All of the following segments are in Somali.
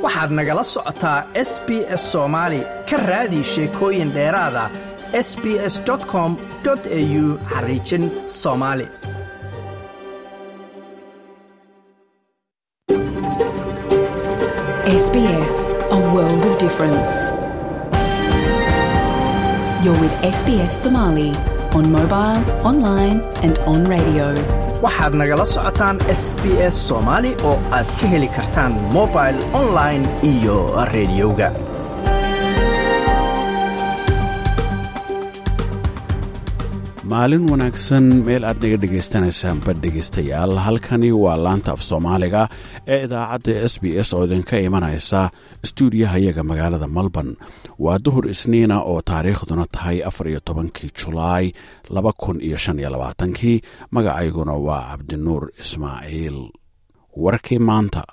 waxaad nagala socotaa SBS Soomaali ka raadi sheekooyin dheeraad ah sbs.com.au/Somali SBS, a world of difference. You're with SBS Somali on mobile, online and on radio. waxaad nagala socotaan SBS Somali oo aad ka heli kartaan mobile, online iyo radioga. maalin wanaagsan meel aad naga dhagaystanaysaan dhegaystayaal halkani waa laanta af Soomaaliga ee idaacadda SBS oo idinka imanaysa stuudiyaha iyaga magaalada Melbourne. waa duhur isniina oo taariikhduna tahay 14 July 2025. magacayguna waa Cabdinuur Ismaaciil. warkii maanta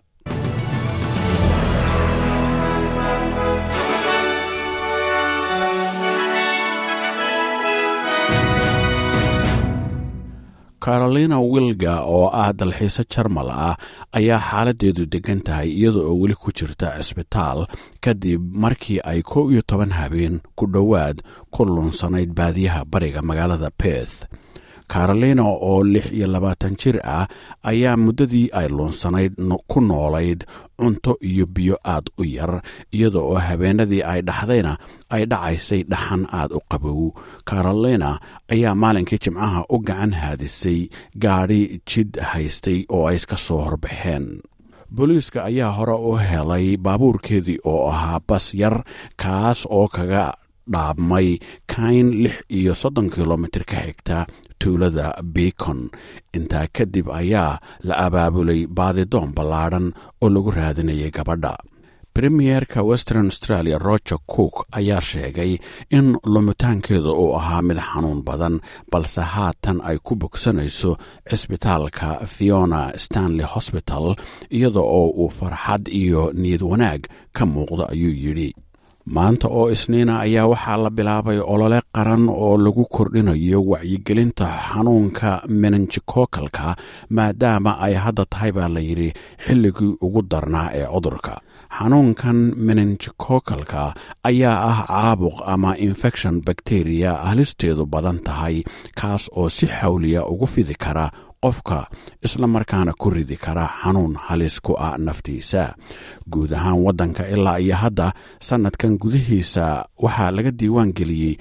Carolina Wilga oo ah dalxiisa Jarmal ah ayaa xaaladeedu degan tahay iyadoo oo weli ku jirta cisbitaal kadib markii ay 11 habeen ku dhowaad ku lunsanayd baadiyaha bariga magaalada Perth. Carolina oo 26 jir ah ayaa muddadii ay lunsanayd ku noolayd cunto iyo biyo aad u yar iyadoo oo habeenadii ay dhaxdayna ay dhacaysay dhaxan aad u qabow. Carolina ayaa maalinkii Jimcaha u gacan haadisay gaari jid haystay oo ay iska soo horbaxeen. booliiska ayaa hore u helay baabuurkeedii oo ahaa bas yar kaas oo kaga dhaabmay kayn 36 kilomitir ka xigta tuulada Beacon. intaa kadib ayaa la abaabulay baadidoon ballaadhan oo lagu raadinayay gabadha. Premierka Western Australia Roger Cook ayaa sheegay in lumitaankeedu uu ahaa mid xanuun badan balse haatan ay ku bogsanayso cisbitaalka Fiona Stanley Hospital iyadoo oo uu farxad iyo niyad wanaag ka muuqdo ayuu yidhi. maanta oo isniina ayaa waxaa la bilaabay olole qaran oo lagu kordhinayo wacyigelinta xanuunka meningococcal-ka maadaama ay hadda tahay baa la yidhi xilligii ugu darnaa ee cudurka. xanuunkan meningococcal-ka ayaa ah caabuq ama infection bacteria halisteedu badan tahay kaas oo si xawliya ugu fidi kara qofka isla markaana ku ridi kara xanuun halis ku ah naftiisa. guud ahaan waddanka ilaa iyo hadda sanadkan gudihiisa waxaa laga diiwaan geliyey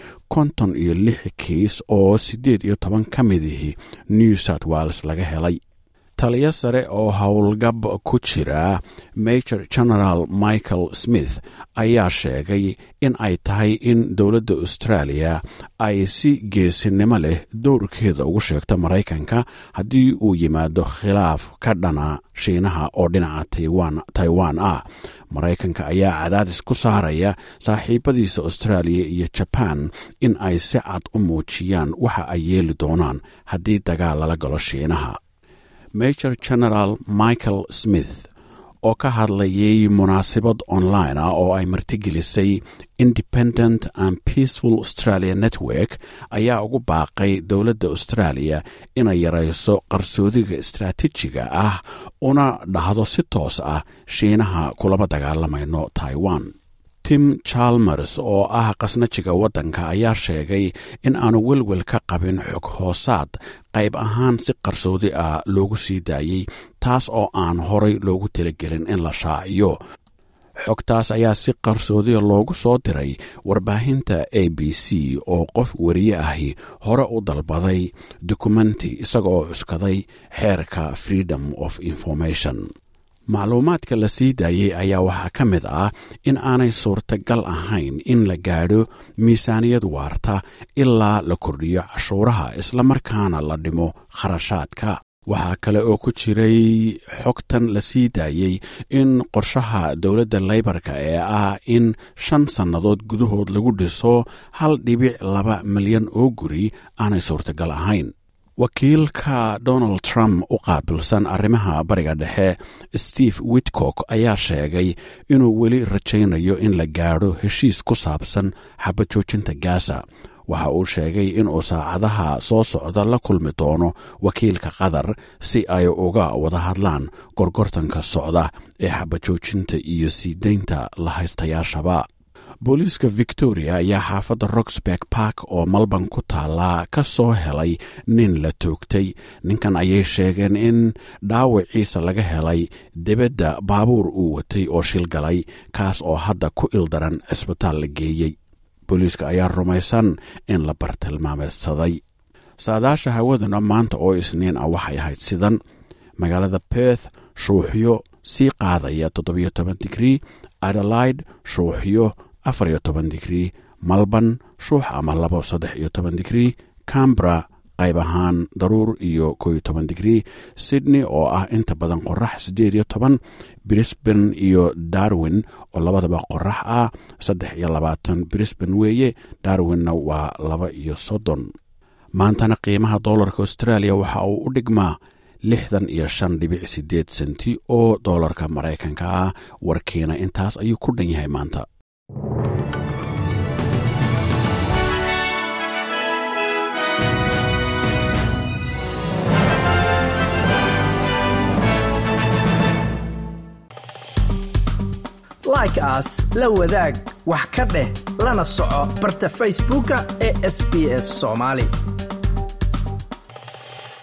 56 kiis oo 18 ka midihii New South Wales laga helay. taliya sare oo howlgab ku jira Major General Michael Smith ayaa sheegay in ay tahay in dowladda Australia ay si geesinimo leh doorkeeda ugu sheegto Mareykanka haddii uu yimaado khilaaf ka dhana Shiinaha oo dhinaca Taiwan ah. Mareykanka ayaa cadaadis ku saaraya saaxiibadiisa Australia iyo Japan in ay si cad u muujiyaan waxa ay yeeli doonaan haddii dagaal lala galo Shiinaha. Major General Michael Smith oo ka hadlayay munaasabad online ah oo ay martigelisay Independent and Peaceful Australia Network ayaa ugu baaqay dowladda Australia inay yarayso qarsoodiga istiraatiijiga ah una dhahdo si toos ah Shiinaha kulama dagaalamayno Taiwan. Tim Chalmers oo ah qasnajiga waddanka ayaa sheegay in aanu welwel ka qabin xog hoosaad qayb ahaan si qarsoodi ah loogu sii daayay taas oo aan horay loogu talagelin in la shaaciyo. xogtaas ayaa si qarsoodi loogu soo diray warbaahinta ABC oo qof wariye ahi hore u dalbaday dokumenti isagoo cuskaday xeerka Freedom of Information. macluumaadka la sii daayay ayaa waxaa ka mid ah in aanay suurtagal ahayn in la gaadho miisaaniyad waarta ilaa la kordhiyo cashuuraha isla markaana la dhimo kharashaadka. waxaa kale oo ku jiray xogtan la sii daayay in qorshaha dowladda Labourka ee ah in 5 sannadood gudahood lagu dhiso 1.2 milyan oo guri aanay suurtagal ahayn. wakiilka Donald Trump u qaabilsan arrimaha bariga dhexe Steve Witkoff ayaa sheegay inuu weli rajaynayo in la gaadho heshiis ku saabsan xabad joojinta Gaza. waxa uu sheegay inuu saacadaha soo socda la kulmi doono wakiilka qatar si ay uga wada hadlaan gorgortanka socda ee xabajoojinta iyo sii daynta la haystayaashaba. booliiska victoria ayaa xaafadda roxburgh park oo malban ku taala ka soo helay nin la toogtay. ninkan ayay sheegeen in dhaawiciisa laga helay dibadda baabuur uu watay oo shil galay, kaas oo hadda ku ildaran cisbitaal la geeyey. booliiska ayaa rumaysan in la bartilmaameedsaday. saadaasha hawadana maanta oo isniin ah waxay ahayd sidan: magaalada Perth shuuxyo sii qaadaya 17 digrii, Adelaide shuuxyo 14 digrii, Melbourne shuux ama 13 digrii, Canberra qayb ahaan daruur iyo 11 digrii, Sydney oo ah inta badan qorax 18, Brisbane iyo Darwin oo labadaba qorax ah 23. Brisbane weeye, Darwinna waa 32. maantana qiimaha doolarka Australia waxa uu u dhigmaa 65.8 senti oo doolarka Mareykanka ah. warkiina intaas ayuu ku dhan yahay maanta. like us, la wadaag, wax ka dheh, lana soco barta Facebooka ee SBS Somali.